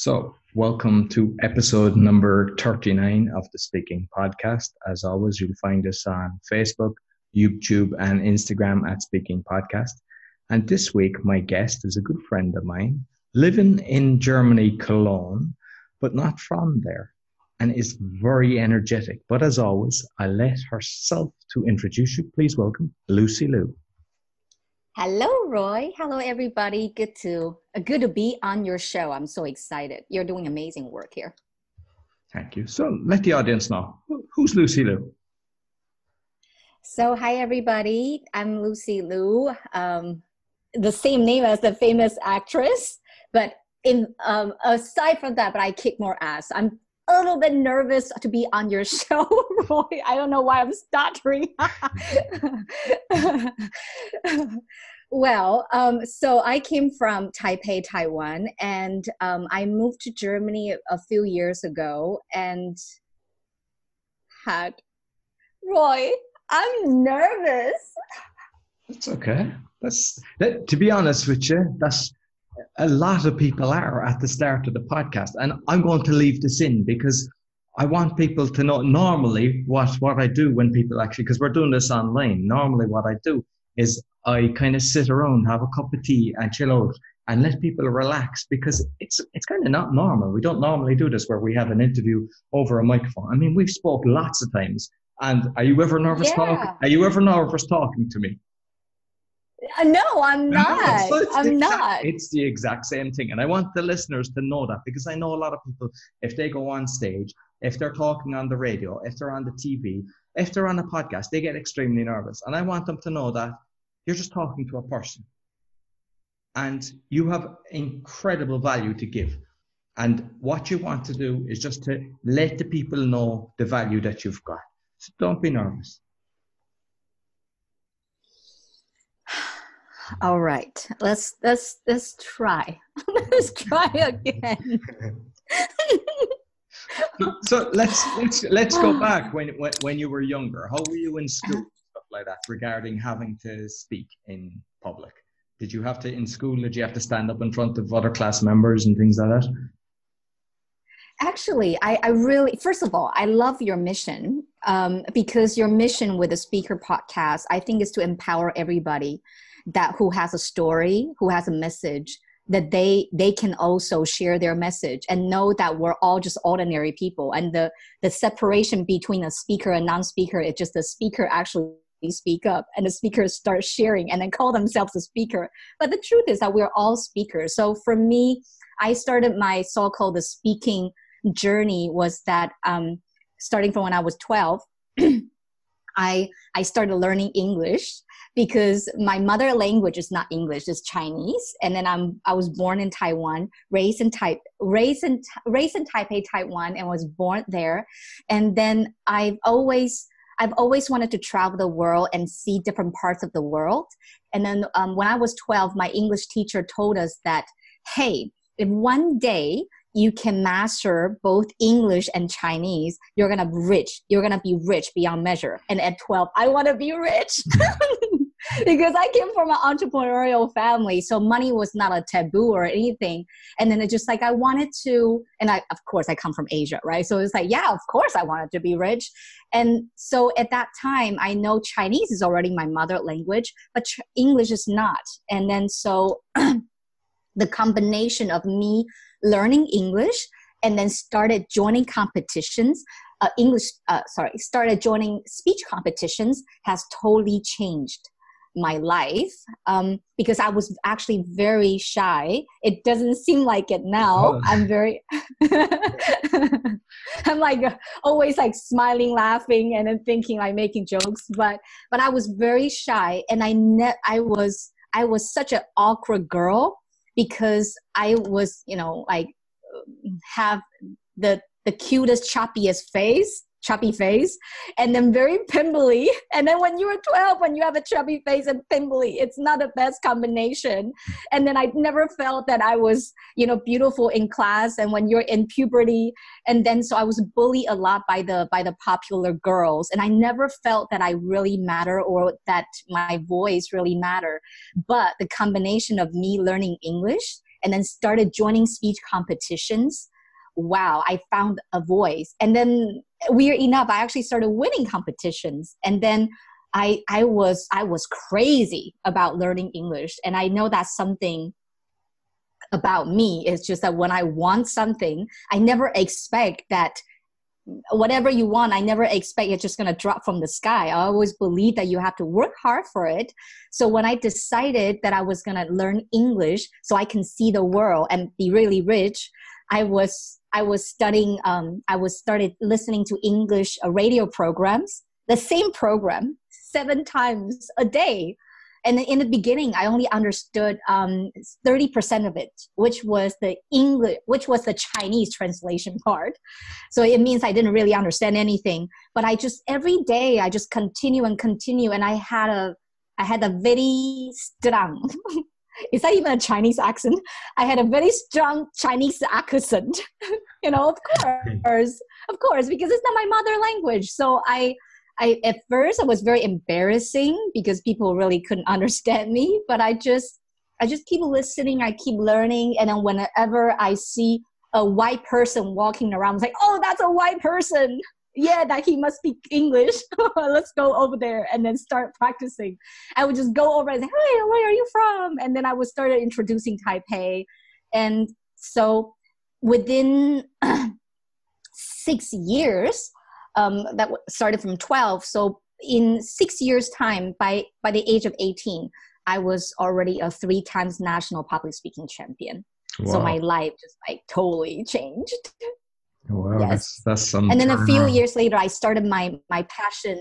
So, welcome to episode number 39 of the Speaking Podcast. As always, you'll find us on Facebook, YouTube, and Instagram at Speaking Podcast. And this week, my guest is a good friend of mine, living in Germany, Cologne, but not from there, and is very energetic. But as always, I let herself to introduce you. Please welcome Lucy Liu. Hello, Roy. Hello, everybody. Good to be on your show. I'm so excited. You're doing amazing work here. Thank you. So let the audience know, who's Lucy Liu? So, hi, everybody. I'm Lucy Liu, the same name as the famous actress. But aside from that, but I kick more ass. I'm a little bit nervous to be on your show, Roy. I don't know why I'm stuttering. Well, so I came from Taipei, Taiwan, and I moved to Germany a few years ago and Roy, I'm nervous. It's okay. To be honest with you, that's a lot of people are at the start of the podcast. And I'm going to leave this in because I want people to know normally what I do when people actually, because we're doing this online. Normally what I do is I kind of sit around, have a cup of tea and chill out and let people relax because it's kind of not normal. We don't normally do this where we have an interview over a microphone. I mean, we've spoke lots of times. And are you ever nervous talking? Are you ever nervous talking to me? No, I'm not. It's the exact same thing. And I want the listeners to know that because I know a lot of people, if they go on stage, if they're talking on the radio, if they're on the TV, if they're on a podcast, they get extremely nervous. And I want them to know that you're just talking to a person. And you have incredible value to give. And what you want to do is just to let the people know the value that you've got. So don't be nervous. All right, let's try. Let's try again. So let's go back when you were younger. How were you in school, stuff like that, regarding having to speak in public? Did you have to in school? Did you have to stand up in front of other class members and things like that? Actually, I really, first of all, I love your mission because your mission with the Speaker Podcast, I think, is to empower everybody who has a story, who has a message, that they can also share their message and know that we're all just ordinary people. And the separation between a speaker and non-speaker is just the speaker actually speak up and the speakers start sharing and then call themselves a speaker. But the truth is that we're all speakers. So for me, I started my so-called the speaking journey was that starting from when I was 12, I started learning English because my mother language is not English, it's Chinese. And then I was born in Taiwan, raised in Taipei, Taiwan, and was born there. And then I've always wanted to travel the world and see different parts of the world. And then when I was 12, my English teacher told us that, hey, if one day you can master both English and Chinese, you're going to be rich. You're going to be rich beyond measure. And at 12, I want to be rich because I came from an entrepreneurial family. So money was not a taboo or anything. And then it's just like I wanted to, and of course I come from Asia, right? So it's like, yeah, of course I wanted to be rich. And so at that time, I know Chinese is already my mother language, but English is not. And then so the combination of me learning English and then started joining competitions, started joining speech competitions has totally changed my life because I was actually very shy. It doesn't seem like it now. I'm very, I'm like always like smiling, laughing, and then thinking like making jokes. But I was very shy, and I was such an awkward girl because I was, like have the cutest, chubby face, and then very pimply. And then when you were 12, when you have a chubby face and pimply, it's not the best combination. And then I never felt that I was, beautiful in class. And when you're in puberty, and then so I was bullied a lot by the popular girls. And I never felt that I really matter or that my voice really matter. But the combination of me learning English and then started joining speech competitions. Wow, I found a voice. And then weird enough, I actually started winning competitions. And then I was crazy about learning English. And I know that's something about me. It's just that when I want something, I never expect that whatever you want, I never expect it's just going to drop from the sky. I always believe that you have to work hard for it. So when I decided that I was going to learn English so I can see the world and be really rich, I started listening to English radio programs, the same program 7 times a day. And in the beginning, I only understood 30% of it, which was the Chinese translation part. So it means I didn't really understand anything. But every day I just continue. And I had a very strong, is that even a Chinese accent? I had a very strong Chinese accent, of course, because it's not my mother language. So I at first I was very embarrassing because people really couldn't understand me, but I just keep listening, I keep learning. And then whenever I see a white person walking around, I was like, oh, that's a white person. Yeah, that he must speak English. Let's go over there and then start practicing. I would just go over and say, hey, where are you from? And then I would start introducing Taipei. And so within 6 years, that started from 12. So in 6 years' time, by the age of 18, I was already a 3 times national public speaking champion. Wow. So my life just totally changed. Wow, yes. that's some. And then a few years later, I started my passion.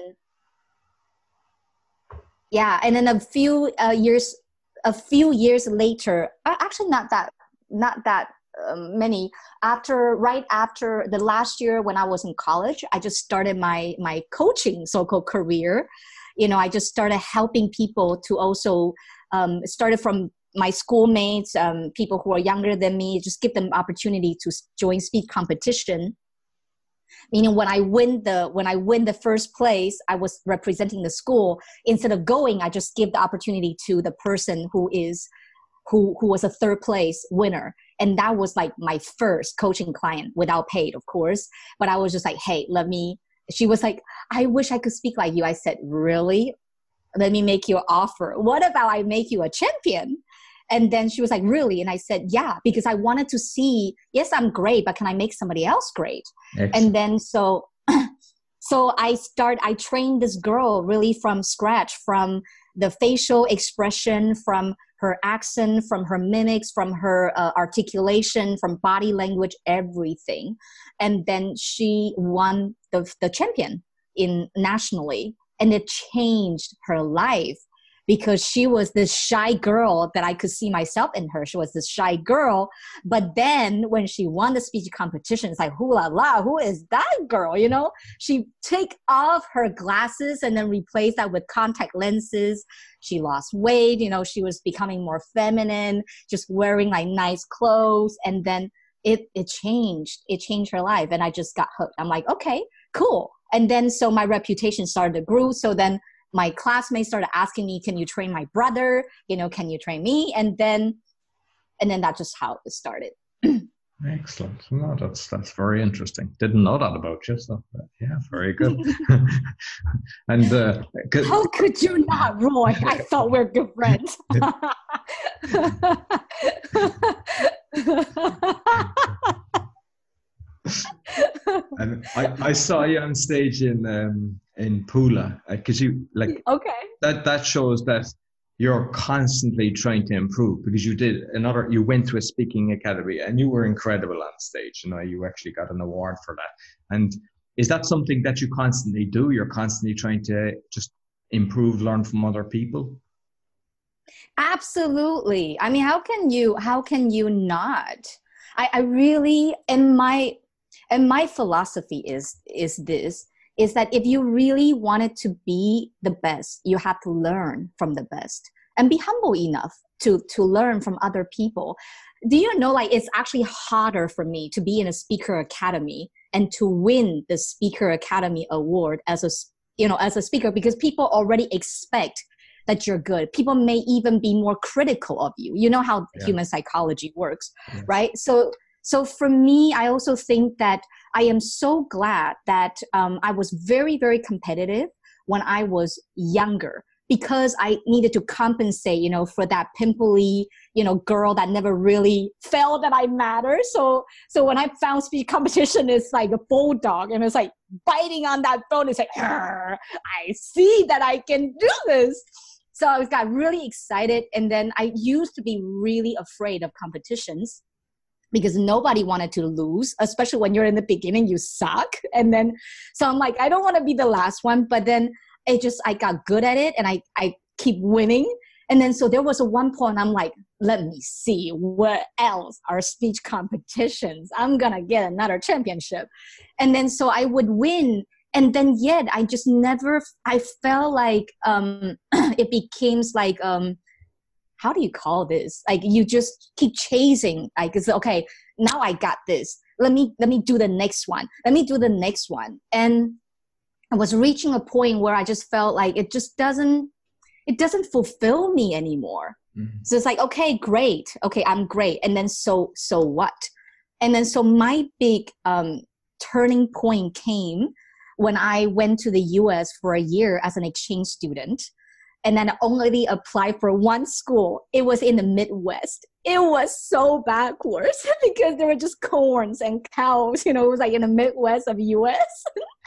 Yeah, and then a few years later, actually not that many. Right after the last year when I was in college, I just started my coaching so-called career. I just started helping people to also started from my schoolmates, people who are younger than me, just give them opportunity to join speech competition. Meaning when I win the first place, I was representing the school. Instead of going, I just give the opportunity to the person who was a 3rd place winner. And that was like my first coaching client without paid, of course. But I was just like, hey, she was like, I wish I could speak like you. I said, really? Let me make you an offer. What about I make you a champion? And then she was like, really? And I said, yeah, because I wanted to see, yes, I'm great, but can I make somebody else great? Excellent. And then so I trained this girl really from scratch, from the facial expression, from her accent, from her mimics, from her articulation, from body language, everything. And then she won the champion nationally. And it changed her life because she was this shy girl that I could see myself in her. She was this shy girl. But then when she won the speech competition, it's like, hoo la la, who is that girl? She take off her glasses and then replace that with contact lenses. She lost weight. She was becoming more feminine, just wearing like nice clothes. And then it changed. It changed her life. And I just got hooked. I'm like, okay, cool. And then so my reputation started to grow. So then my classmates started asking me, can you train my brother? Can you train me? And then that's just how it started. Excellent. No, that's very interesting. Didn't know that about you. So yeah, very good. And how could you not, Roy? I thought we're good friends. And I saw you on stage in Pula because you okay. That shows that you're constantly trying to improve because you went to a speaking academy and you were incredible on stage. You actually got an award for that. And is that something that you constantly do? You're constantly trying to just improve, learn from other people? Absolutely. I mean, how can you not? I really, and my philosophy is that if you really wanted to be the best, you have to learn from the best and be humble enough to learn from other people. Do you know, it's actually harder for me to be in a speaker academy and to win the Speaker Academy Award as a speaker, because people already expect that you're good. People may even be more critical of you. You know how human psychology works, right? So for me, I also think that I am so glad that I was very, very competitive when I was younger, because I needed to compensate, you know, for that pimply, you know, girl that never really felt that I matter. So when I found speech competition, it's like a bulldog, and it's like biting on that bone. It's like, I see that I can do this. So I got really excited. And then I used to be really afraid of competitions, because nobody wanted to lose, especially when you're in the beginning, you suck. And then, so I'm like, I don't want to be the last one. But then I got good at it, and I keep winning. And then, so there was one point I'm like, let me see what else are speech competitions. I'm going to get another championship. And then, so I would win. And then yet I just never, I felt like it became like, how do you call this? Like, you just keep chasing, like, it's okay, now I got this. Let me do the next one. Let me do the next one. And I was reaching a point where I just felt like it doesn't fulfill me anymore. Mm-hmm. So it's like, okay, great. Okay, I'm great. And then so what? And then so my big turning point came when I went to the US for a year as an exchange student. And then I only applied for one school. It was in the Midwest. It was so backwards because there were just corns and cows, you know, it was like in the Midwest of US.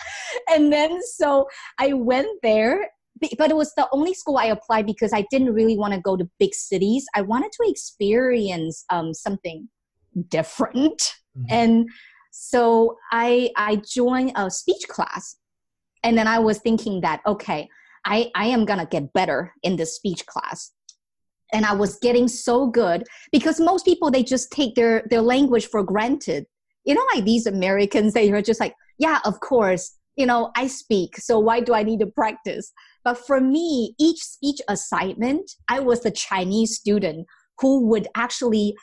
And then so I went there, but it was the only school I applied because I didn't really want to go to big cities. I wanted to experience something different. Mm-hmm. And so I joined a speech class. And then I was thinking that, okay, I am going to get better in this speech class. And I was getting so good because most people, they just take their language for granted. You know, like these Americans, they are just like, yeah, of course, you know, I speak, so why do I need to practice? But for me, each speech assignment, I was the Chinese student who would actually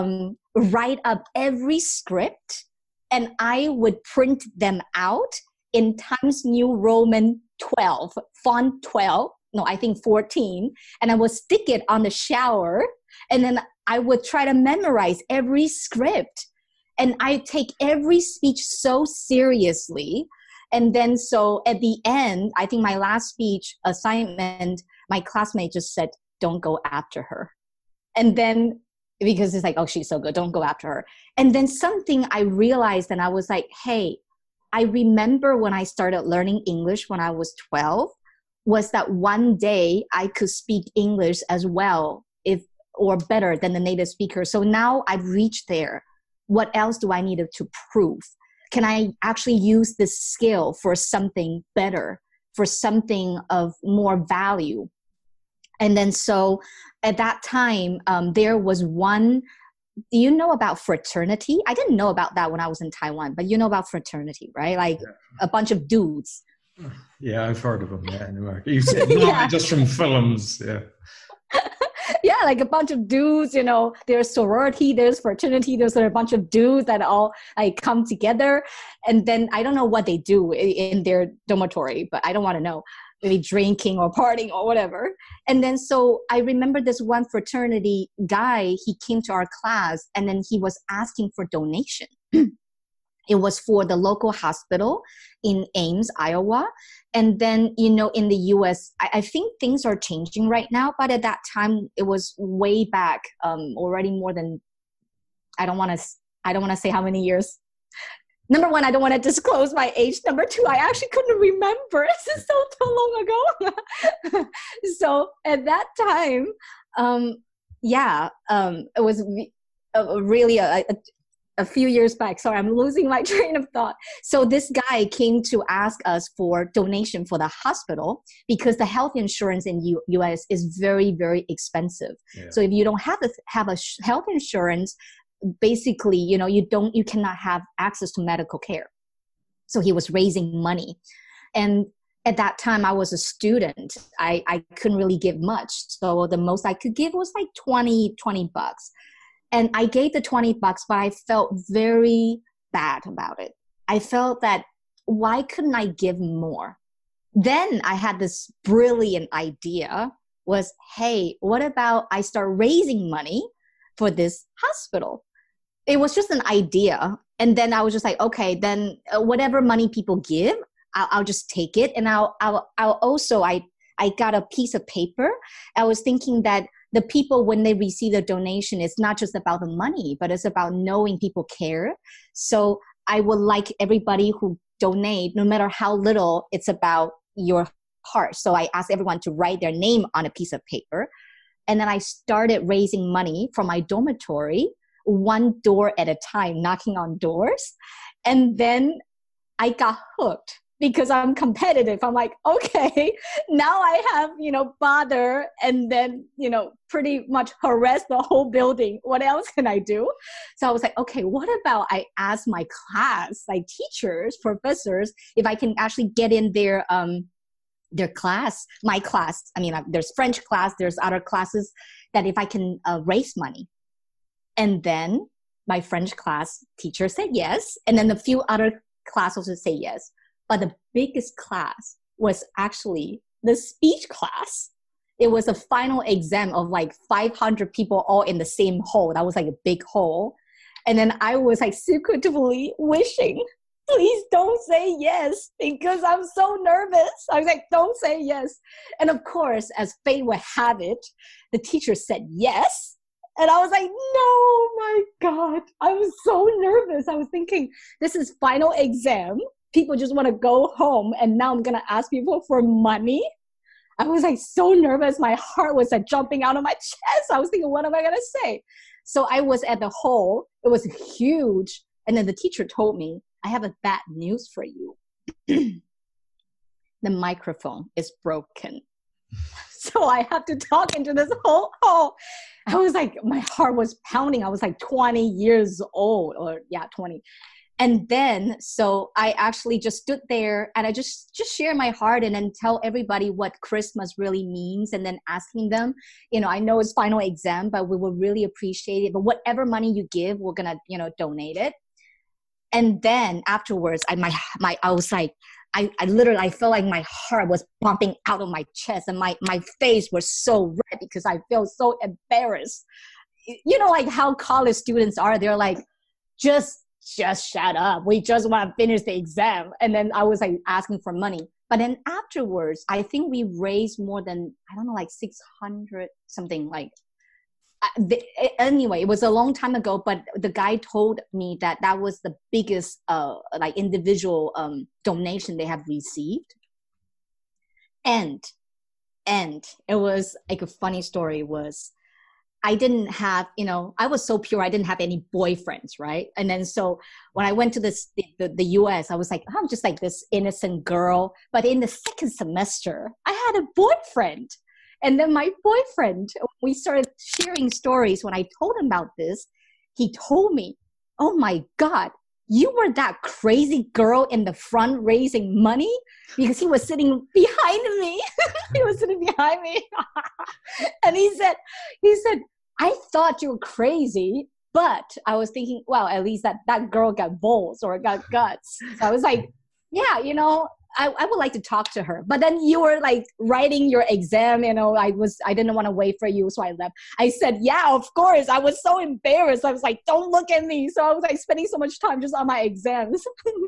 write up every script, and I would print them out in Times New Roman 12, font 12, no, I think 14, and I would stick it on the shower, and then I would try to memorize every script. And I take every speech so seriously. And then so at the end, I think my last speech assignment, my classmate just said, don't go after her. And then, because it's like, oh, she's so good, don't go after her. And then something I realized, and I was like, hey, I remember when I started learning English when I was 12, was that one day I could speak English as well, or better than the native speaker. So now I've reached there. What else do I need to prove? Can I actually use this skill for something better, for something of more value? And then so at that time, there was one, do you know about fraternity? I didn't know about that when I was in Taiwan, but you know about fraternity, right? Like a bunch of dudes. Yeah, I've heard of them, yeah, in America. You said not just from films, yeah. Yeah, like a bunch of dudes, you know, there's sorority, there's fraternity, there's a bunch of dudes that all like come together. And then I don't know what they do in their dormitory, but I don't want to know, maybe drinking or partying or whatever. And then so I remember this one fraternity guy, he came to our class and then he was asking for donation. It was for the local hospital in Ames, Iowa. And then, you know, in the US, I think things are changing right now, but at that time it was way back, already more than, I don't want to say how many years. Number one, I don't want to disclose my age. Number two, I actually couldn't remember. This is so long ago. So at that time, it was really a few years back. Sorry, I'm losing my train of thought. So this guy came to ask us for donation for the hospital because the health insurance in US is very, very expensive. Yeah. So if you don't have a health insurance, basically, you know, you cannot have access to medical care. So he was raising money. And at that time I was a student. I couldn't really give much. So the most I could give was like $20. And I gave the $20, but I felt very bad about it. I felt that, why couldn't I give more? Then I had this brilliant idea. was, hey, what about I start raising money for this hospital? It was just an idea. And then I was just like, okay, then whatever money people give, I'll just take it. And I'll also, I got a piece of paper. I was thinking that the people, when they receive the donation, it's not just about the money, but it's about knowing people care. So I would like everybody who donate, no matter how little, it's about your heart. So I asked everyone to write their name on a piece of paper. And then I started raising money from my dormitory, one door at a time, knocking on doors. And then I got hooked because I'm competitive. I'm like, okay, now I have, bother and then, pretty much harass the whole building. What else can I do? So I was like, okay, what about I ask my class, like teachers, professors, if I can actually get in their class, my class. I mean, there's French class, there's other classes that if I can raise money. And then my French class teacher said yes. And then a few other classes would say yes. But the biggest class was actually the speech class. It was a final exam of like 500 people all in the same hall. That was like a big hall. And then I was like secretly wishing, please don't say yes, because I'm so nervous. I was like, don't say yes. And of course, as fate would have it, the teacher said yes. And I was like, no, my God, I was so nervous. I was thinking, this is final exam. People just want to go home. And now I'm going to ask people for money. I was like so nervous. My heart was like jumping out of my chest. I was thinking, what am I going to say? So I was at the hall. It was huge. And then the teacher told me, I have a bad news for you. The microphone is broken. So I have to talk into this whole hall. I was like, my heart was pounding. I was like 20 years old, 20. And then, so I actually just stood there and I just share my heart and then tell everybody what Christmas really means. And then asking them, I know it's final exam, but we will really appreciate it. But whatever money you give, we're going to, donate it. And then afterwards, I was like, I literally, I felt like my heart was pumping out of my chest and my face was so red because I felt so embarrassed. Like how college students are, they're like, just shut up. We just want to finish the exam. And then I was like asking for money. But then afterwards, I think we raised more than, I don't know, like 600 something like. Anyway, it was a long time ago, but the guy told me that was the biggest like individual donation they have received. And it was like a funny story was I didn't have, I was so pure. I didn't have any boyfriends, right? And then so when I went to the US, I was like, I'm just like this innocent girl. But in the second semester, I had a boyfriend. And then my boyfriend, we started sharing stories. When I told him about this, he told me, oh my God, you were that crazy girl in the front raising money? Because he was sitting behind me. He was sitting behind me. And he said, I thought you were crazy, but I was thinking, well, at least that girl got balls or got guts. So I was like, yeah, I would like to talk to her. But then you were like writing your exam, I didn't want to wait for you. So I left. I said, yeah, of course. I was so embarrassed. I was like, don't look at me. So I was like spending so much time just on my exams.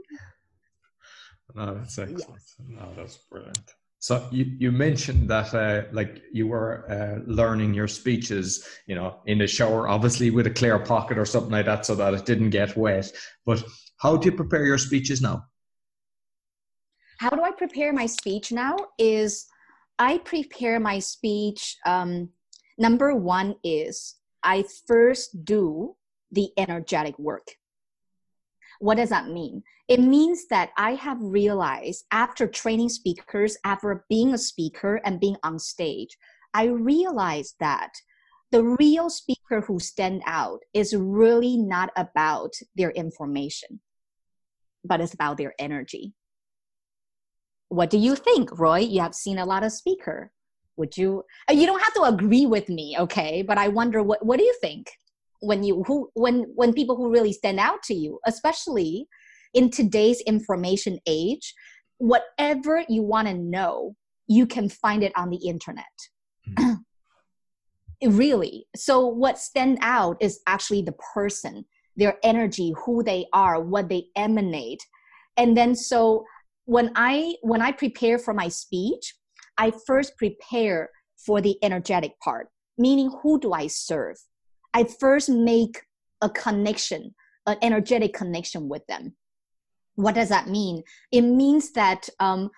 No, that's excellent. Yes. No, that's brilliant. So you mentioned that like you were learning your speeches, in the shower, obviously with a clear pocket or something like that so that it didn't get wet. But how do you prepare your speeches now? How do I prepare my speech now is I prepare my speech. Number one is I first do the energetic work. What does that mean? It means that I have realized after training speakers, after being a speaker and being on stage, I realized that the real speaker who stand out is really not about their information, but it's about their energy. What do you think, Roy? You have seen a lot of speaker. Would you don't have to agree with me, okay? But I wonder what do you think when people who really stand out to you, especially in today's information age, whatever you want to know, you can find it on the internet. Really. So what stand out is actually the person, their energy, who they are, what they emanate. And then so when I prepare for my speech, I first prepare for the energetic part, meaning who do I serve? I first make a connection, an energetic connection with them. What does that mean? It means that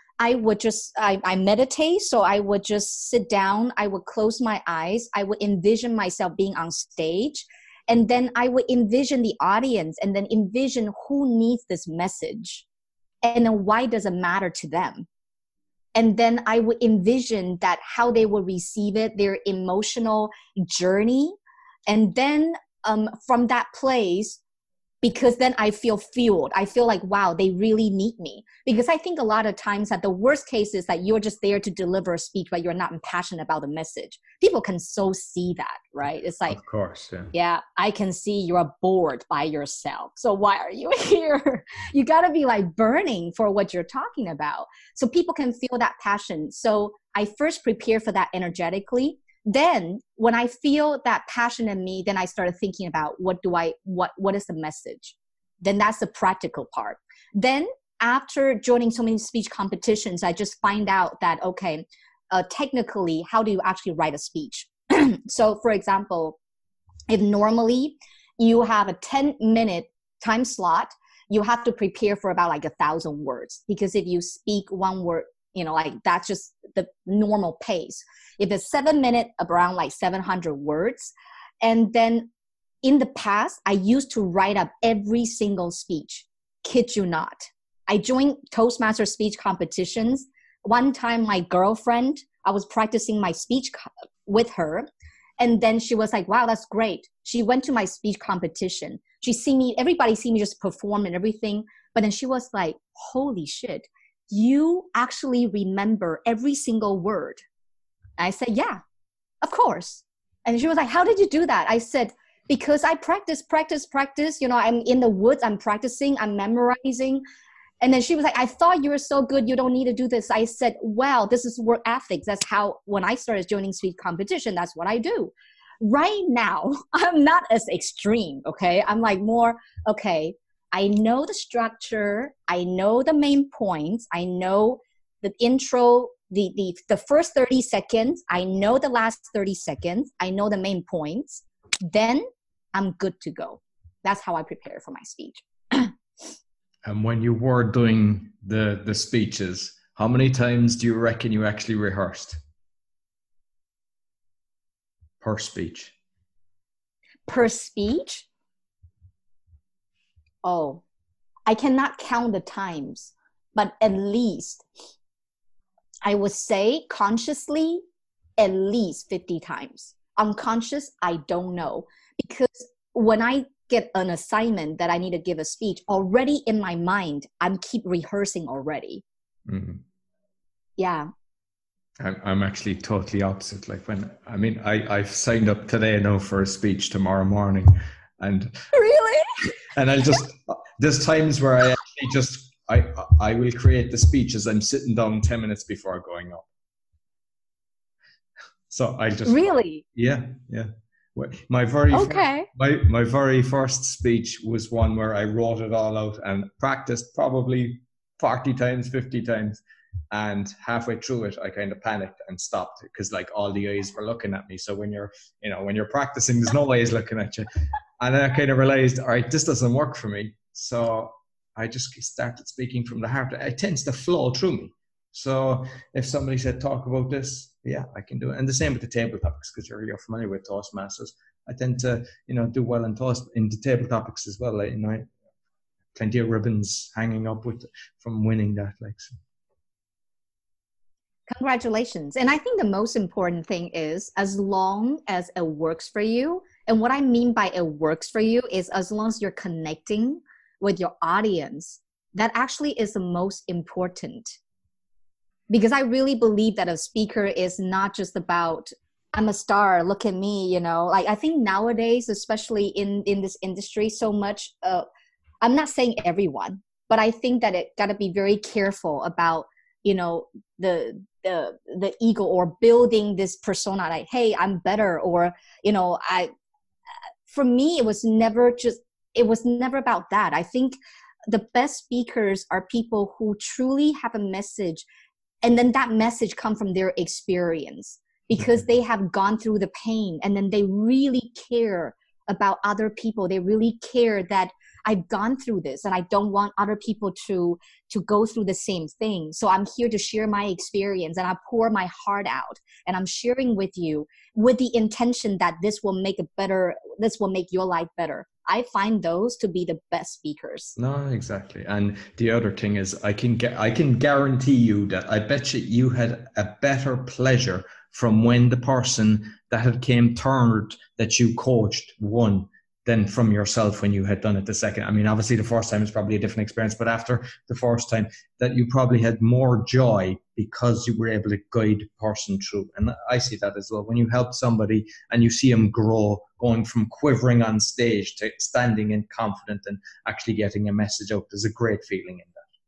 I meditate. So I would just sit down. I would close my eyes. I would envision myself being on stage. And then I would envision the audience and then envision who needs this message. And then why does it matter to them? And then I would envision that how they will receive it, their emotional journey. And then from that place, because then I feel fueled. I feel like, wow, they really need me. Because I think a lot of times that the worst case is that you're just there to deliver a speech, but you're not passionate about the message. People can so see that, right? It's like, of course, yeah, I can see you're bored by yourself. So why are you here? You got to be like burning for what you're talking about. So people can feel that passion. So I first prepare for that energetically. Then when I feel that passion in me, then I started thinking about what is the message? Then that's the practical part. Then after joining so many speech competitions, I just find out that, okay, technically, how do you actually write a speech? So for example, if normally you have a 10-minute time slot, you have to prepare for about like 1,000 words. Because if you speak one word, like that's just the normal pace. If it's 7 minutes, around like 700 words. And then in the past, I used to write up every single speech. Kid you not. I joined Toastmaster speech competitions. One time, my girlfriend, I was practicing my speech with her. And then she was like, wow, that's great. She went to my speech competition. Everybody see me just perform and everything. But then she was like, holy shit. You actually remember every single word. I said, yeah, of course. And she was like, how did you do that? I said, because I practice. I'm in the woods, I'm practicing, I'm memorizing. And then she was like, I thought you were so good, you don't need to do this. I said, well, this is work ethics. That's how, when I started joining speech competition, that's what I do. Right now, I'm not as extreme, okay? I'm like more, okay, I know the structure. I know the main points. I know the intro, the first 30 seconds. I know the last 30 seconds. I know the main points. Then I'm good to go. That's how I prepare for my speech. And when you were doing the speeches, how many times do you reckon you actually rehearsed per speech? Per speech? Oh, I cannot count the times, but at least I would say consciously at least 50 times. Unconscious, I don't know. Because when I get an assignment that I need to give a speech, already in my mind, I'm keep rehearsing already. Mm-hmm. Yeah. I'm actually totally opposite. Like I've signed up today now for a speech tomorrow morning. And really? And there's times where I actually I will create the speech as I'm sitting down 10 minutes before going up. So I just really, yeah. My very okay. my very first speech was one where I wrote it all out and practiced probably 40 times, 50 times, and halfway through it, I kind of panicked and stopped because like all the eyes were looking at me. So when you're practicing, there's no eyes looking at you, and then I kind of realized, all right, this doesn't work for me. So I just started speaking from the heart. It tends to flow through me. So if somebody said, talk about this, yeah, I can do it. And the same with the table topics, because you're familiar with Toastmasters. I tend to, do well in the table topics as well. Like, plenty of ribbons hanging up from winning that. Like, so. Congratulations. And I think the most important thing is as long as it works for you. And what I mean by it works for you is as long as you're connecting with your audience, that actually is the most important. Because I really believe that a speaker is not just about, I'm a star, look at me, like I think nowadays, especially in this industry, so much, I'm not saying everyone, but I think that it got to be very careful about the ego, or building this persona like, hey, I'm better, or for me, it was never about that. I think the best speakers are people who truly have a message, and then that message come from their experience, because they have gone through the pain, and then they really care about other people. They really care that I've gone through this, and I don't want other people to go through the same thing. So I'm here to share my experience, and I pour my heart out, and I'm sharing with you with the intention that this will make your life better. I find those to be the best speakers. No, exactly. And the other thing is, I can guarantee you that I bet you had a better pleasure from when the person that had came third that you coached won than from yourself when you had done it the second. I mean, obviously the first time is probably a different experience, but after the first time, that you probably had more joy because you were able to guide the person through. And I see that as well. When you help somebody and you see them grow, going from quivering on stage to standing in confident and actually getting a message out, there's a great feeling in that.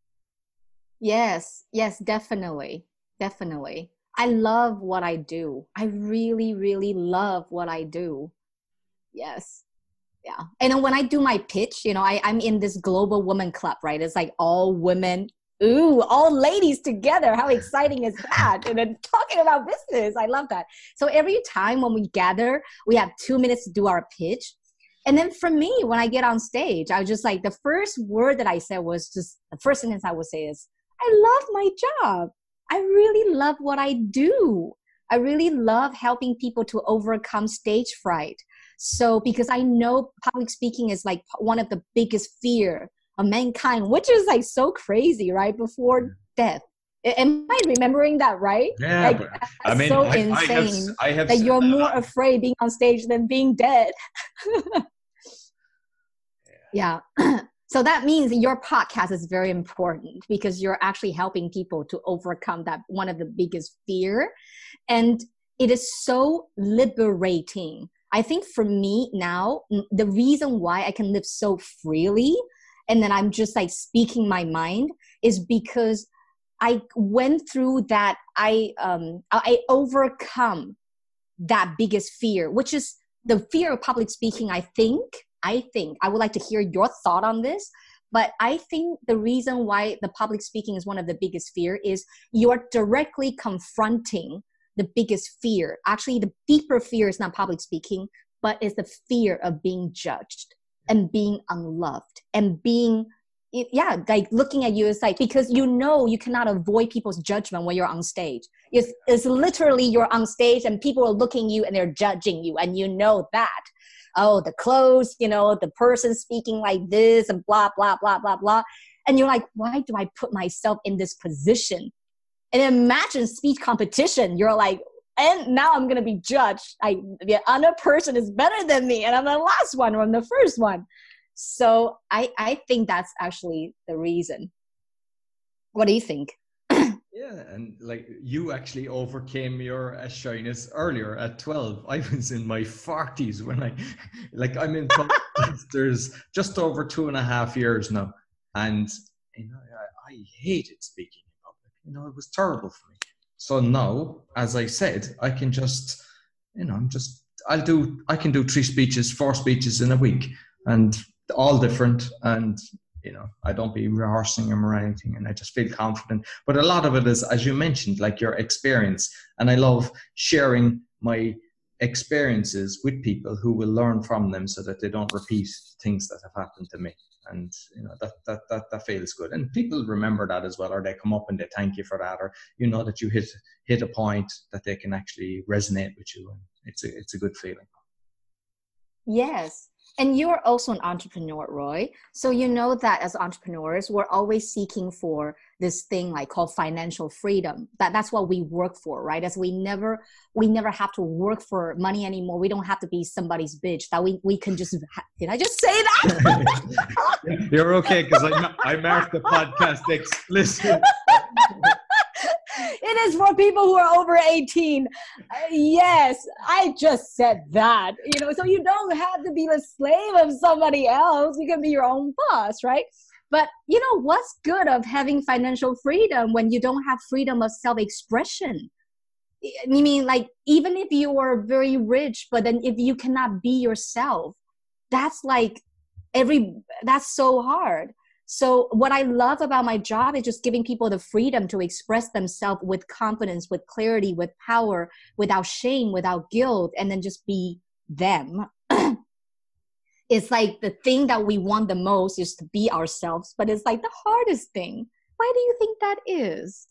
Yes, definitely. Definitely. I love what I do. I really, really love what I do. Yes. Yeah. And then when I do my pitch, I'm in this global woman club, right? It's like all women, all ladies together. How exciting is that? And then talking about business. I love that. So every time when we gather, we have 2 minutes to do our pitch. And then for me, when I get on stage, I was just like, the first word that I said was just, the first sentence I would say is, I love my job. I really love what I do. I really love helping people to overcome stage fright. So because I know public speaking is like one of the biggest fear of mankind, which is like so crazy, right? Before death. Am I remembering that right? Yeah, like, I mean, so insane I have that you're more afraid being on stage than being dead. Yeah. So that means your podcast is very important, because you're actually helping people to overcome that one of the biggest fear. And it is so liberating. I think for me now, the reason why I can live so freely and then I'm just like speaking my mind is because I went through that. I overcome that biggest fear, which is the fear of public speaking. I think I would like to hear your thought on this, but I think the reason why the public speaking is one of the biggest fear is you're directly confronting the biggest fear. Actually, the deeper fear is not public speaking, but it's the fear of being judged and being unloved and being, like looking at you is like, because you cannot avoid people's judgment when you're on stage. It's literally you're on stage and people are looking at you and they're judging you, and you know that. Oh, the clothes, the person speaking like this and blah, blah, blah, blah, blah. And you're like, why do I put myself in this position? And imagine speech competition. You're like, and now I'm going to be judged. The other person is better than me, and I'm the last one or I'm the first one. So I think that's actually the reason. What do you think? Yeah, and like you actually overcame your shyness earlier at 12. I was in my 40s when I'm in there's just over 2.5 years now. And, I hated speaking in public. It was terrible for me. So now, as I said, I can just, I can do 3 speeches, 4 speeches in a week, and all different. And I don't be rehearsing them or anything, and I just feel confident. But a lot of it is, as you mentioned, like your experience. And I love sharing my experiences with people who will learn from them so that they don't repeat things that have happened to me. And, that feels good. And people remember that as well, or they come up and they thank you for that, or, that you hit a point that they can actually resonate with you. And it's a good feeling. Yes. And you're also an entrepreneur, Roy. So you know that as entrepreneurs, we're always seeking for this thing like called financial freedom. That's what we work for, right? As we never have to work for money anymore. We don't have to be somebody's bitch. That we can just. Did I just say that? You're okay, because I marked the podcast explicit. It is for people who are over 18. Yes, I just said that. So you don't have to be the slave of somebody else. You can be your own boss, right? But what's good of having financial freedom when you don't have freedom of self-expression? I mean, like, even if you are very rich, but then if you cannot be yourself, that's like that's so hard. So what I love about my job is just giving people the freedom to express themselves with confidence, with clarity, with power, without shame, without guilt, and then just be them. It's like the thing that we want the most is to be ourselves, but it's like the hardest thing. Why do you think that is?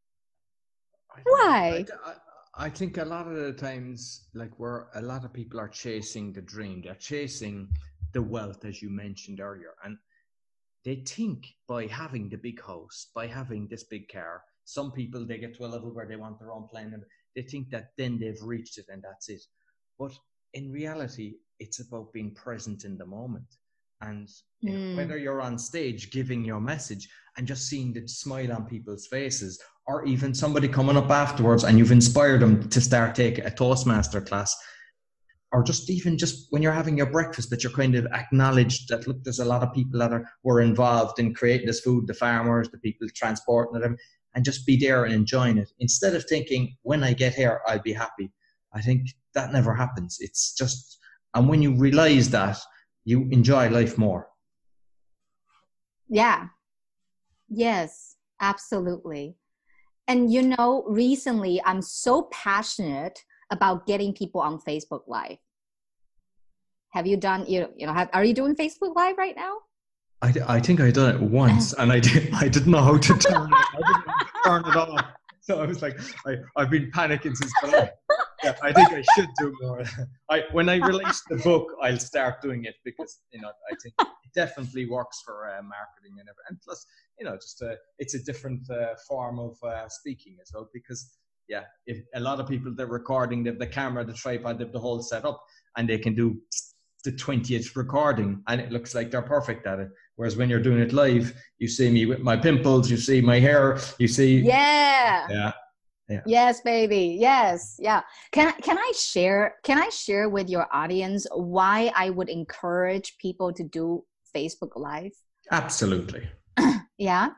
Why? I think a lot of the times, like, where a lot of people are chasing the dream, they're chasing the wealth, as you mentioned earlier, and they think by having the big house, by having this big car, some people, they get to a level where they want their own plane and they think that then they've reached it and that's it. But in reality, it's about being present in the moment. And whether you're on stage giving your message and just seeing the smile on people's faces, or even somebody coming up afterwards and you've inspired them to start taking a Toastmaster class, or just when you're having your breakfast, that you're kind of acknowledged that, look, there's a lot of people that were involved in creating this food, the farmers, the people transporting it, and just be there and enjoying it. Instead of thinking, when I get here, I'll be happy. I think that never happens. It's just, and when you realize that, you enjoy life more. Yeah. Yes, absolutely. And recently I'm so passionate about getting people on Facebook Live. Have you done, are you doing Facebook Live right now? I think I done it once and I didn't know how to turn it. I didn't know how to turn it off. So I was like, I've been panicking since then. Yeah, I think I should do more. When I release the book, I'll start doing it because, I think it definitely works for marketing and everything. And plus, it's a different form of speaking as well, because if a lot of people, they're recording, they have the camera, the tripod, they have the whole setup, and they can do the 20th recording and it looks like they're perfect at it. Whereas when you're doing it live, you see me with my pimples, you see my hair, you see. Yeah. Yes, baby. Yes. Yeah. Can I share with your audience why I would encourage people to do Facebook Live? Absolutely. Yeah.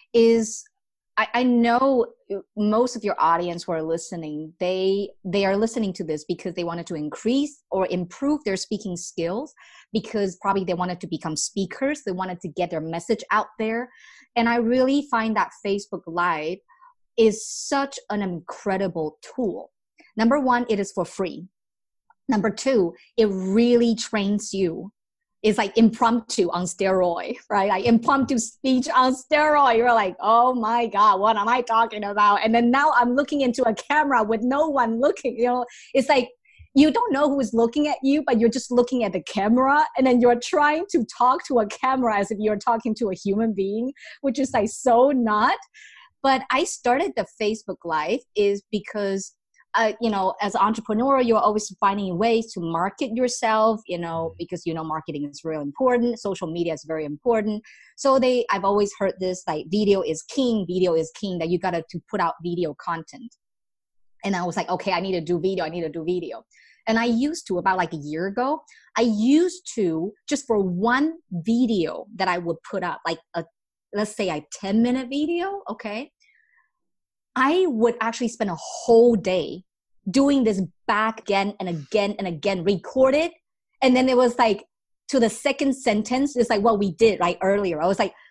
I know most of your audience who are listening, they are listening to this because they wanted to increase or improve their speaking skills, because probably they wanted to become speakers. They wanted to get their message out there. And I really find that Facebook Live is such an incredible tool. Number one, it is for free. Number two, it really trains you. It's like impromptu on steroid, right? Like impromptu speech on steroid. You're like, oh my God, what am I talking about? And then now I'm looking into a camera with no one looking, it's like, you don't know who is looking at you, but you're just looking at the camera. And then you're trying to talk to a camera as if you're talking to a human being, which is like so not. But I started the Facebook Live is because as an entrepreneur, you're always finding ways to market yourself, because, marketing is really important. Social media is very important. So I've always heard this, like, video is king, that you got to put out video content. And I was like, okay, I need to do video. And I used to, about like a year ago, just for one video that I would put up, like let's say a 10-minute video, okay? I would actually spend a whole day doing this back again and again and again, record it. And then it was like, to the second sentence, it's like what we did right earlier. I was like,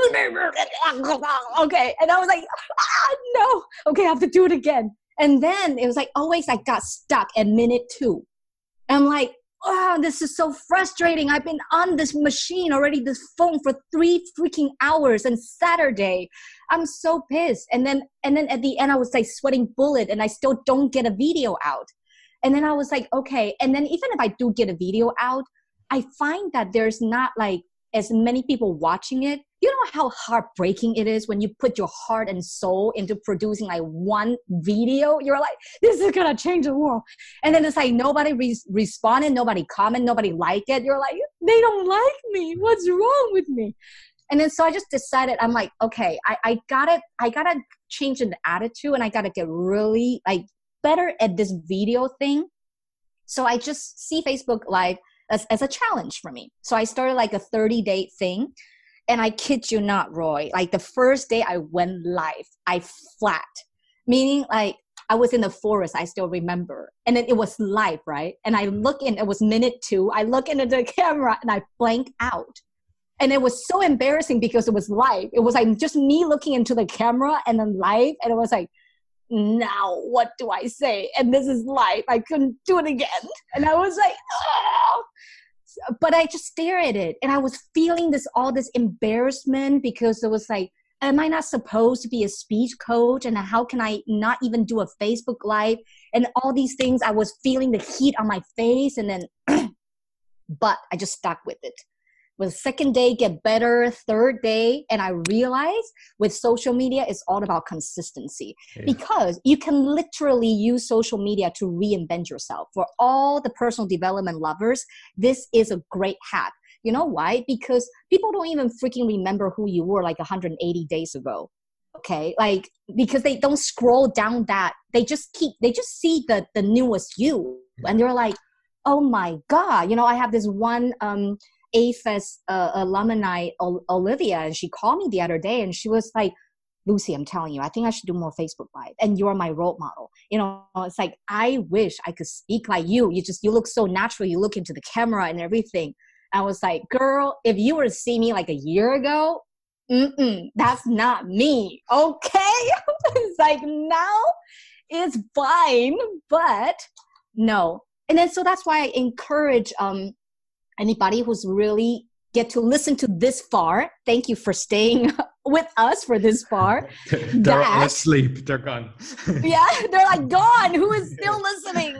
okay. And I was like, no, okay, I have to do it again. And then it was like, always I got stuck at minute 2. And I'm like, oh, this is so frustrating. I've been on this machine already, this phone, for 3 freaking hours. And Saturday, I'm so pissed. And then at the end, I was like sweating bullet and I still don't get a video out. And then I was like, okay. And then even if I do get a video out, I find that there's not like as many people watching it. You know how heartbreaking it is when you put your heart and soul into producing like one video? You're like, this is going to change the world. And then it's like nobody responded, nobody commented, nobody liked it. You're like, they don't like me. What's wrong with me? And then so I just decided, I'm like, okay, I gotta change the attitude and I gotta get really like better at this video thing. So I just see Facebook Live as a challenge for me. So I started like a 30-day thing. And I kid you not, Roy, like the first day I went live, I flat, meaning like I was in the forest, I still remember. And then it was live, right? And I look in, it was minute 2. I look into the camera and I blank out. And it was so embarrassing because it was live. It was like just me looking into the camera and then live. And it was like, now what do I say? And this is live. I couldn't do it again. And I was like, oh. But I just stare at it. And I was feeling all this embarrassment because it was like, am I not supposed to be a speech coach? And how can I not even do a Facebook Live? And all these things, I was feeling the heat on my face. And then, but I just stuck with it. With second day, get better, third day. And I realized with social media, it's all about consistency because you can literally use social media to reinvent yourself. For all the personal development lovers, this is a great hack. You know why? Because people don't even freaking remember who you were like 180 days ago. Okay. Like, because they don't scroll down that. They just see the newest you. And they're like, oh my God, I have this one, AFES alumni, Olivia, and she called me the other day and she was like, Lucy, I'm telling you, I think I should do more Facebook Live and you're my role model. It's like, I wish I could speak like you. You look so natural. You look into the camera and everything. I was like, girl, if you were to see me like a year ago, that's not me. Okay. It's like, now it's fine, but no. And then, so that's why I encourage, anybody who's really get to listen to this far, thank you for staying with us for this far. They're all asleep. They're gone. Yeah, they're like gone. Who is still listening?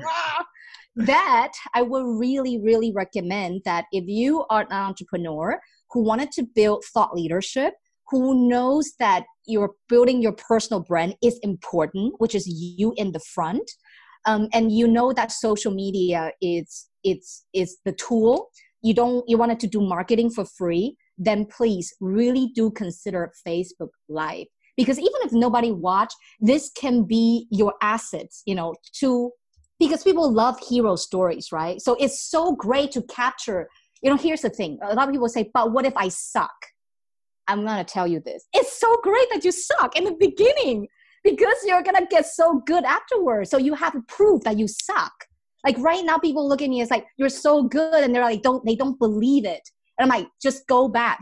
That I would really, really recommend that if you are an entrepreneur who wanted to build thought leadership, who knows that you're building your personal brand is important, which is you in the front, and you know that social media is the tool. You wanted to do marketing for free, then please really do consider Facebook Live. Because even if nobody watch, this can be your assets, because people love hero stories, right? So it's so great to capture, here's the thing. A lot of people say, but what if I suck? I'm going to tell you this. It's so great that you suck in the beginning because you're going to get so good afterwards. So you have to prove that you suck. Like right now, people look at me as like, you're so good. And they're like, they don't believe it. And I'm like, just go back.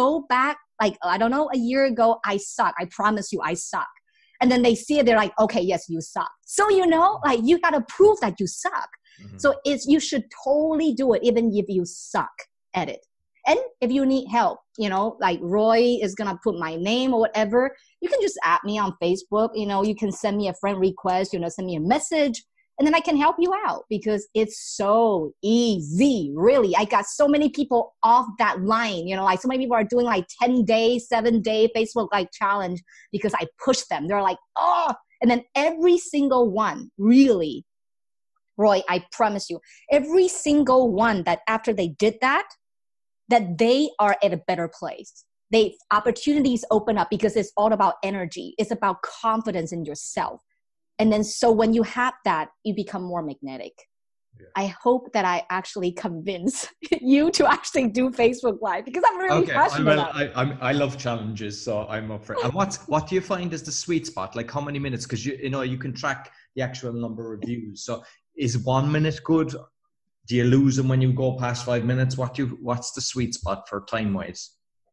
Like, I don't know, a year ago, I suck. I promise you, I suck. And then they see it. They're like, okay, yes, you suck. So, like you got to prove that you suck. Mm-hmm. So you should totally do it, even if you suck at it. And if you need help, like Roy is going to put my name or whatever, you can just add me on Facebook. You can send me a friend request, send me a message. And then I can help you out because it's so easy, really. I got so many people off that line, like so many people are doing like 10-day, 7-day Facebook Live challenge because I push them. They're like, oh, and then every single one, really, Roy, I promise you, every single one that after they did that they are at a better place. Opportunities open up because it's all about energy. It's about confidence in yourself. And then so when you have that, you become more magnetic. Yeah. I hope that I actually convince you to actually do Facebook Live because I'm really passionate about it. I love challenges, so I'm up for it. And what do you find is the sweet spot? Like how many minutes? Because you can track the actual number of views. So is 1 minute good? Do you lose them when you go past 5 minutes? What's the sweet spot for time wise?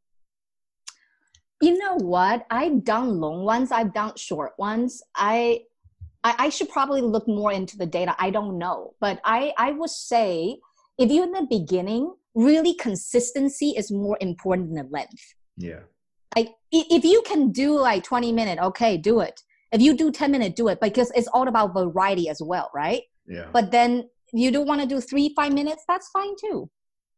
You know what? I've done long ones. I've done short ones. I should probably look more into the data. I don't know. But I would say if you're in the beginning, really consistency is more important than length. Yeah. Like if you can do like 20 minutes, okay, do it. If you do 10 minutes, do it because it's all about variety as well, right? Yeah. But then if you do want to do 3-5 minutes, that's fine too.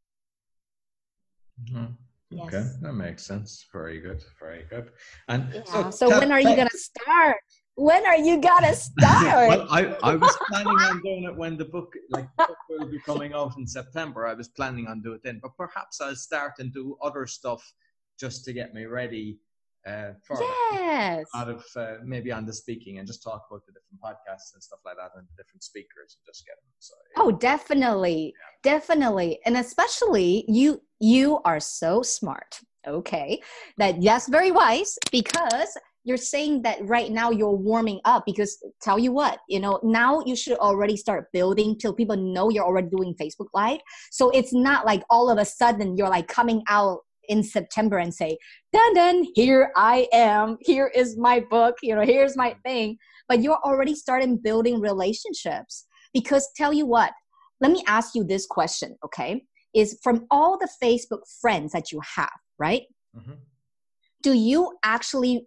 Mm-hmm. Okay, yes. That makes sense. Very good. Very good. And yeah. So when are you going to start? When are you gonna start? Well, I was planning on doing it when the book will be coming out in September. I was planning on doing it then, but perhaps I'll start and do other stuff just to get me ready for yes. out of maybe on the speaking and just talk about the different podcasts and stuff like that and the different speakers and just get them. So, yeah. Oh, definitely, definitely, and especially you are so smart. Okay, that's very wise, because you're saying that right now you're warming up, because tell you what, now you should already start building till people know you're already doing Facebook Live. So it's not like all of a sudden you're like coming out in September and say, dun dun, here I am, here is my book, here's my thing. But you're already starting building relationships, because tell you what, let me ask you this question, okay? Is from all the Facebook friends that you have, right? Mm-hmm. Do you actually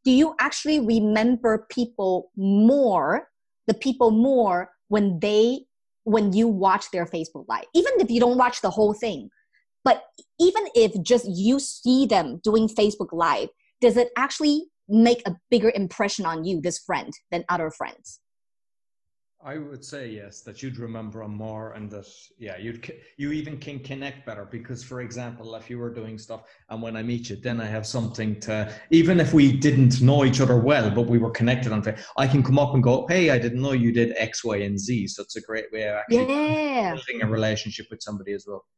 remember the people more when you watch their Facebook Live? Even if you don't watch the whole thing, but even if just you see them doing Facebook Live, does it actually make a bigger impression on you, this friend, than other friends? I would say yes, that you'd remember them more, and that you even can connect better, because for example, if you were doing stuff and when I meet you, then I have something to, even if we didn't know each other well, but we were connected on Facebook, I can come up and go, hey, I didn't know you did X, Y, and Z. So it's a great way of actually building a relationship with somebody as well.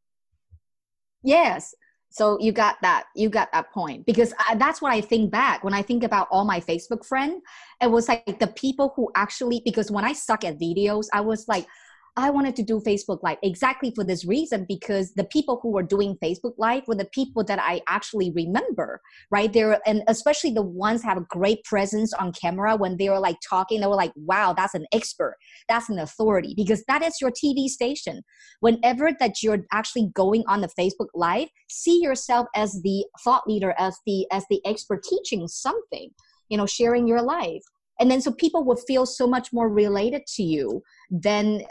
Yes. So you got that point, because that's what I think back when I think about all my Facebook friends. It was like the people who actually, because when I suck at videos, I was like, I wanted to do Facebook Live exactly for this reason, because the people who were doing Facebook Live were the people that I actually remember, right? And especially the ones have a great presence on camera. When they were like talking, they were like, wow, that's an expert. That's an authority, because that is your TV station. Whenever that you're actually going on the Facebook Live, see yourself as the thought leader, as the expert teaching something, sharing your life. And then so people will feel so much more related to you than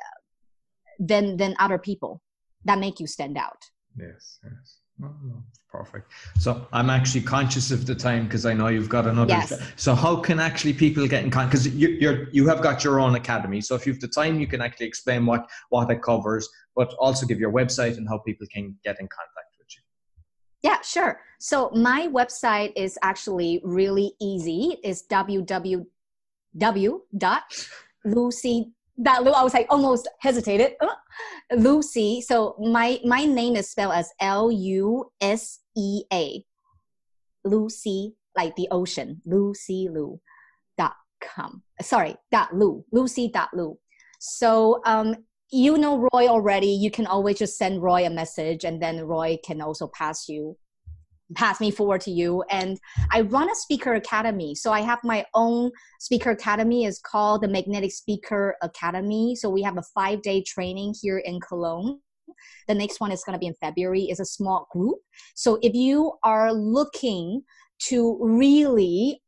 other people that make you stand out. Yes. No, perfect. So I'm actually conscious of the time, because I know you've got another. Yes. So how can actually people get in contact? Because you have got your own academy. So if you have the time, you can actually explain what it covers, but also give your website and how people can get in contact with you. Yeah, sure. So my website is actually really easy. It's www.lucy. I was like almost hesitated. Lucy. So my name is spelled as Lusea. Lucy, like the ocean. LucyLu.com. Sorry, .lu. Lucy.lu. So you know Roy already. You can always just send Roy a message, and then Roy can also pass me forward to you. And I run a speaker academy. So I have my own speaker academy. It's called the Magnetic Speaker Academy. So we have a 5-day training here in Cologne. The next one is going to be in February. It's a small group. So if you are looking to really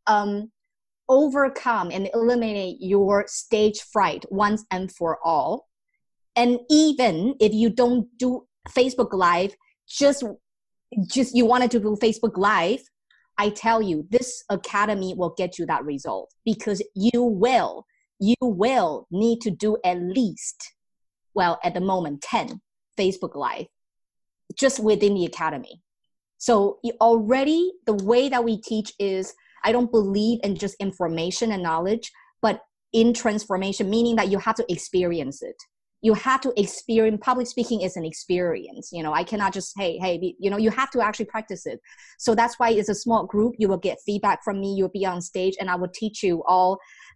overcome and eliminate your stage fright once and for all, and even if you don't do Facebook Live, just you wanted to do Facebook Live, I tell you, this academy will get you that result, because you will need to do at least, well, at the moment, 10 Facebook Live just within the academy. So already the way that we teach is, I don't believe in just information and knowledge, but in transformation, meaning that you have to experience it. You have to experience. Public speaking is an experience. I cannot just, hey, you have to actually practice it. So that's why it's a small group. You will get feedback from me. You'll be on stage, and I will teach you all,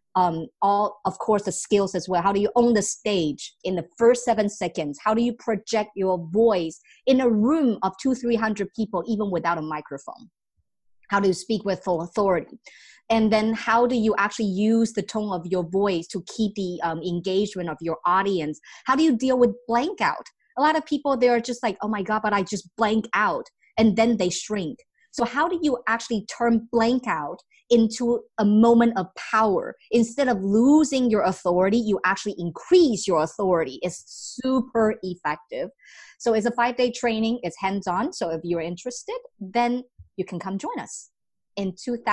of course, the skills as well. How do you own the stage in the first 7 seconds? How do you project your voice in a room of 200-300 people, even without a microphone? How do you speak with full authority? And then how do you actually use the tone of your voice to keep the engagement of your audience? How do you deal with blank out? A lot of people, they're just like, oh my God, but I just blank out, and then they shrink. So how do you actually turn blank out into a moment of power? Instead of losing your authority, you actually increase your authority. It's super effective. So it's a 5-day training. It's hands-on. So if you're interested, then you can come join us in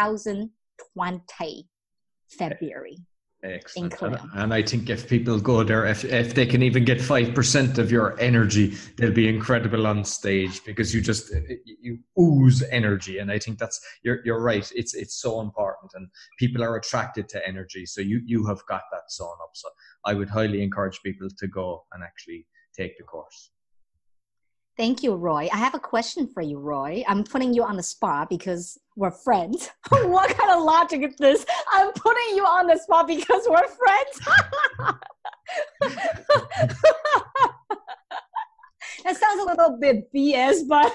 2020 February. Excellent. And I think if people go there, if they can even get 5% of your energy, they'll be incredible on stage, because you ooze energy. And I think you're right. It's so important, and people are attracted to energy. So you have got that sewn up. So I would highly encourage people to go and actually take the course. Thank you, Roy. I have a question for you, Roy. I'm putting you on the spot because we're friends. What kind of logic is this? I'm putting you on the spot because we're friends. That sounds a little bit BS, but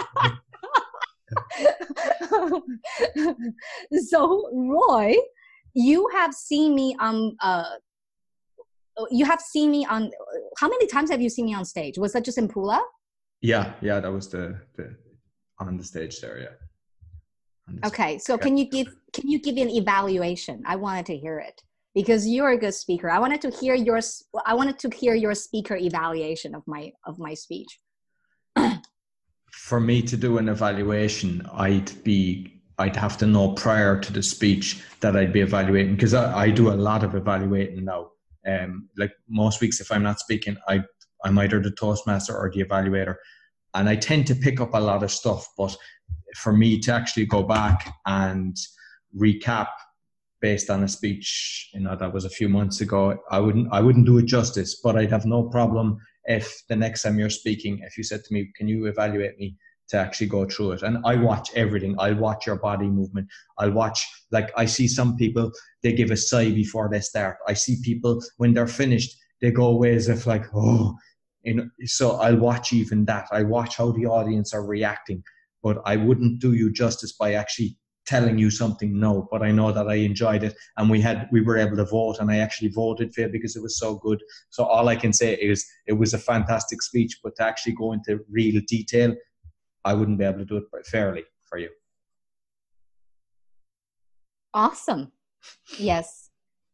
so Roy, you have seen me on how many times have you seen me on stage? Was that just in Pula? Yeah, that was the on the stage there, yeah. Okay, so can you give me an evaluation? I wanted to hear it because you're a good speaker. I wanted to hear your speaker evaluation of my speech. For me to do an evaluation, I'd have to know prior to the speech that I'd be evaluating, because I do a lot of evaluating now. Like most weeks, if I'm not speaking, I'm either the Toastmaster or the evaluator, and I tend to pick up a lot of stuff. But for me to actually go back and recap based on a speech, that was a few months ago, I wouldn't do it justice. But I'd have no problem if the next time you're speaking, if you said to me, "Can you evaluate me?" to actually go through it. And I watch everything. I'll watch your body movement. I'll watch, like, I see some people, they give a sigh before they start. I see people, when they're finished, they go away as if like, oh, so I'll watch even that. I watch how the audience are reacting, but I wouldn't do you justice by actually telling you something, no. But I know that I enjoyed it, and we were able to vote, and I actually voted for it because it was so good. So all I can say is it was a fantastic speech, but to actually go into real detail, I wouldn't be able to do it fairly for you. Awesome. Yes.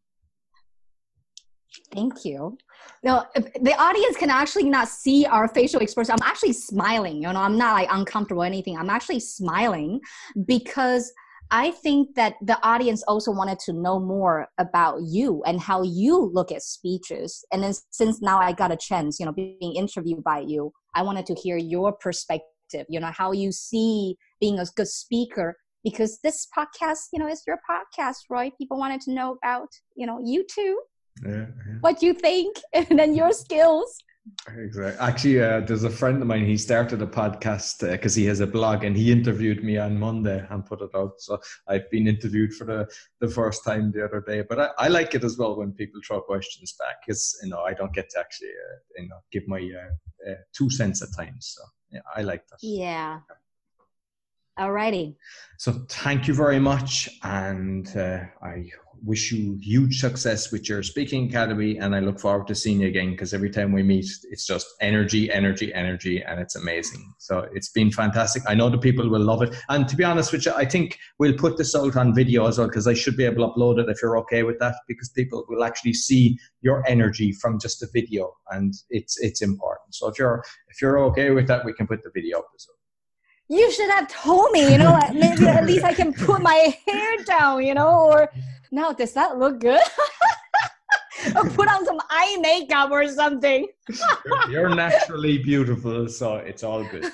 Thank you. Now, the audience can actually not see our facial expression. I'm actually smiling. I'm not like uncomfortable or anything. I'm actually smiling because I think that the audience also wanted to know more about you and how you look at speeches. And then since now I got a chance, being interviewed by you, I wanted to hear your perspective, how you see being a good speaker, because this podcast, is your podcast, Roy. People wanted to know about, you too. Yeah. What you think, and then your skills. Exactly. Actually, there's a friend of mine, he started a podcast because he has a blog, and he interviewed me on Monday and put it out. So I've been interviewed for the first time the other day. But I like it as well when people throw questions back, because, I don't get to actually, give my 2 cents at times. So yeah, I like that. Yeah. Alrighty. So thank you very much. And I wish you huge success with your speaking academy, and I look forward to seeing you again, because every time we meet, it's just energy, and it's amazing. So it's been fantastic. I know the people will love it. And to be honest with you, I think we'll put this out on video as well, because I should be able to upload it if you're okay with that, because people will actually see your energy from just the video, and it's important. So if you're okay with that, we can put the video up as well. You should have told me, maybe at least I can put my hair down, or no, does that look good? Or put on some eye makeup or something. You're naturally beautiful, so it's all good.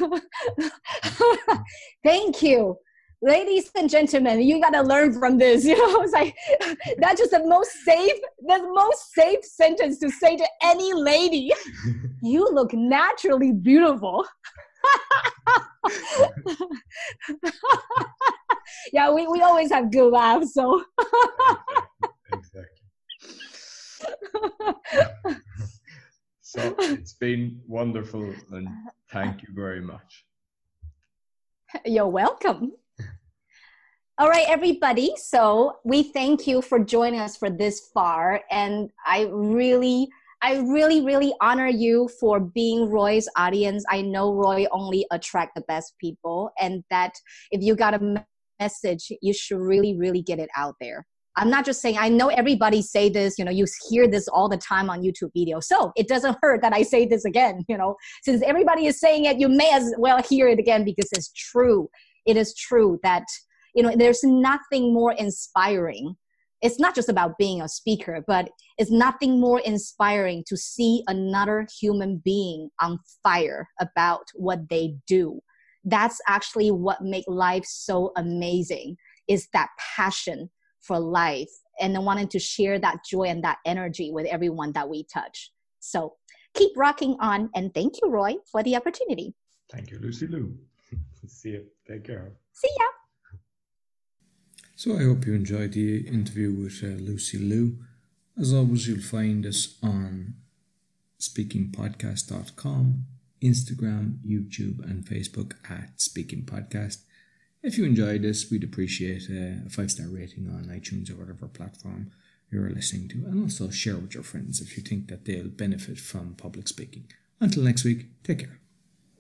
Thank you. Ladies and gentlemen, you got to learn from this. It's like, that's just the most safe sentence to say to any lady. You look naturally beautiful. Yeah, we always have good laughs, so exactly. So it's been wonderful, and thank you very much. You're welcome. All right, everybody, so we thank you for joining us for this far, and I really honor you for being Roy's audience. I know Roy only attract the best people, and that if you got a message, you should really get it out there. I'm not just saying, I know everybody say this, you hear this all the time on YouTube videos. So it doesn't hurt that I say this again, since everybody is saying it, you may as well hear it again, because it's true. It is true that, there's nothing more inspiring. It's not just about being a speaker, but it's nothing more inspiring to see another human being on fire about what they do. That's actually what makes life so amazing, is that passion for life, and then wanting to share that joy and that energy with everyone that we touch. So keep rocking on. And thank you, Roy, for the opportunity. Thank you, Lucy Liu. See you. Take care. See ya. So I hope you enjoyed the interview with Lucy Liu. As always, you'll find us on speakingpodcast.com, Instagram, YouTube, and Facebook at Speaking Podcast. If you enjoyed this, we'd appreciate a 5-star rating on iTunes or whatever platform you're listening to, and also share with your friends if you think that they'll benefit from public speaking. Until next week, take care.